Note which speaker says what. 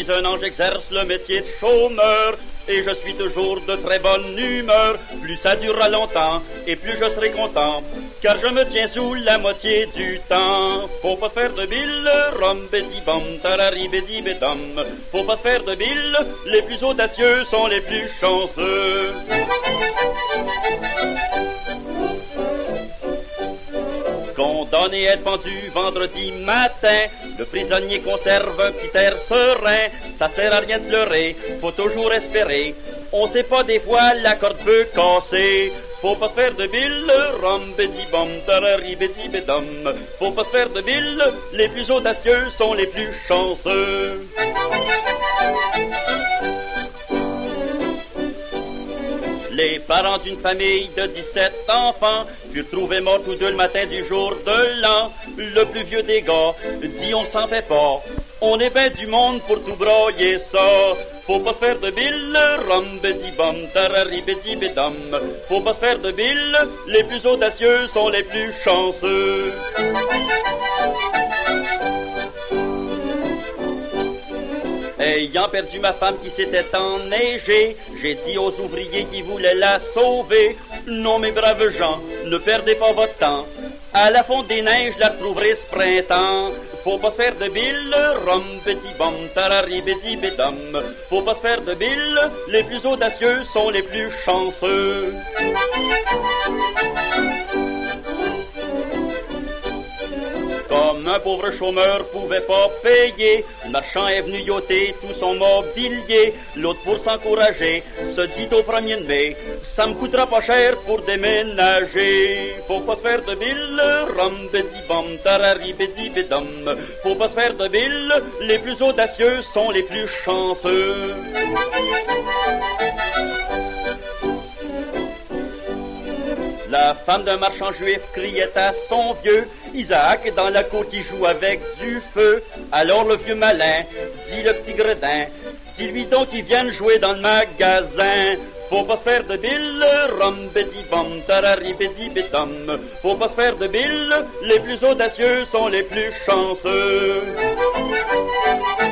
Speaker 1: suis un ange, j'exerce le métier de chômeur. Et je suis toujours de très bonne humeur. Plus ça durera longtemps et plus je serai content, car je me tiens sous la moitié du temps. Faut pas se faire de bile, rom bédi bom, tarari bédi bédom. Faut pas se faire de bile, les plus audacieux sont les plus chanceux. Condamné à être pendu vendredi matin, le prisonnier conserve un petit air serein. Ça sert à rien de pleurer, faut toujours espérer. On sait pas des fois, la corde peut casser. Faut pas se faire de bile, rom bédi bom, tarari bédi bédom. Faut pas se faire de bile, les plus audacieux sont les plus chanceux. Les parents d'une famille de 17 enfants furent trouvés morts tous deux le matin du jour de l'an. Le plus vieux des gars dit on s'en fait pas, on est ben du monde pour tout broyer ça. Faut pas se faire de bile, rom bédi bom, tarari bédi bédom. Faut pas se faire de bile, les plus audacieux sont les plus chanceux. Ayant perdu ma femme qui s'était enneigée, j'ai dit aux ouvriers qui voulaient la sauver: non mes braves gens, ne perdez pas votre temps, à la fonte des neiges, la retrouverez ce printemps. Faut pas se faire de bile, rom bédi bom, tarari bédi bédom. Faut pas se faire de bile, les plus audacieux sont les plus chanceux. Comme un pauvre chômeur pouvait pas payer, le marchand est venu yoter tout son mobilier. L'autre, pour s'encourager, se dit au 1er de mai: ça me coûtera pas cher pour déménager. Faut pas se faire de bile, rom bédi bom, tarari bédi bédom. Faut pas se faire de bile, les plus audacieux sont les plus chanceux. La femme d'un marchand juif criait à son vieux: Isaac est dans la cour qui joue avec du feu. Alors le vieux malin dit le petit gredin: dis-lui donc qu'il vienne jouer dans le magasin. Faut pas se faire de bile, rom bédi bom, tarari bédi bédom. Faut pas se faire de bile, les plus audacieux sont les plus chanceux.